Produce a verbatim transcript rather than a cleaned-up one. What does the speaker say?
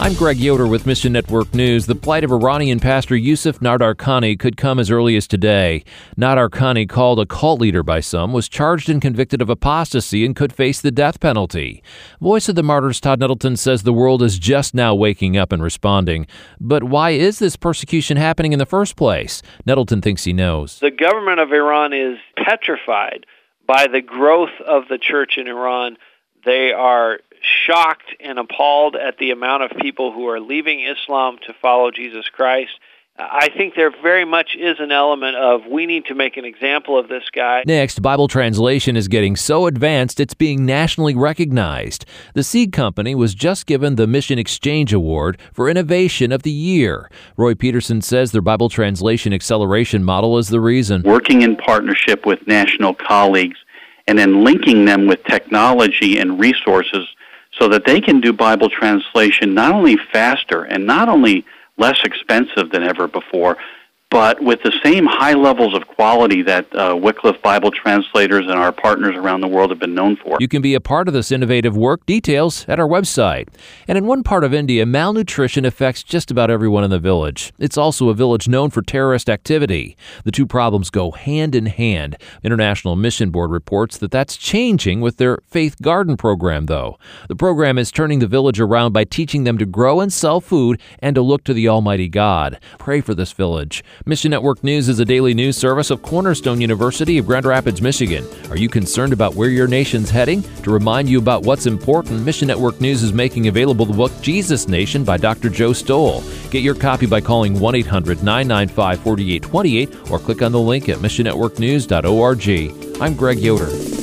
I'm Greg Yoder with Mission Network News. The plight of Iranian pastor Yusuf Nadarkhani could come as early as today. Nadarkhani, called a cult leader by some, was charged and convicted of apostasy and could face the death penalty. Voice of the Martyrs Todd Nettleton says the world is just now waking up and responding. But why is this persecution happening in the first place? Nettleton thinks he knows. The government of Iran is petrified by the growth of the church in Iran. They are shocked and appalled at the amount of people who are leaving Islam to follow Jesus Christ. I think there very much is an element of we need to make an example of this guy. Next, Bible translation is getting so advanced it's being nationally recognized. The Seed Company was just given the Mission Exchange Award for Innovation of the Year. Roy Peterson says their Bible translation acceleration model is the reason. Working in partnership with national colleagues and then linking them with technology and resources so that they can do Bible translation not only faster and not only less expensive than ever before, but with the same high levels of quality that uh, Wycliffe Bible translators and our partners around the world have been known for. You can be a part of this innovative work. Details at our website. And in one part of India, malnutrition affects just about everyone in the village. It's also a village known for terrorist activity. The two problems go hand in hand. International Mission Board reports that that's changing with their Faith Garden program, though. The program is turning the village around by teaching them to grow and sell food and to look to the Almighty God. Pray for this village. Mission Network News is a daily news service of Cornerstone University of Grand Rapids, Michigan. Are you concerned about where your nation's heading? To remind you about what's important, Mission Network News is making available the book Jesus Nation by Doctor Joe Stoll. Get your copy by calling one eight hundred nine nine five four eight two eight or click on the link at mission network news dot org. I'm Greg Yoder.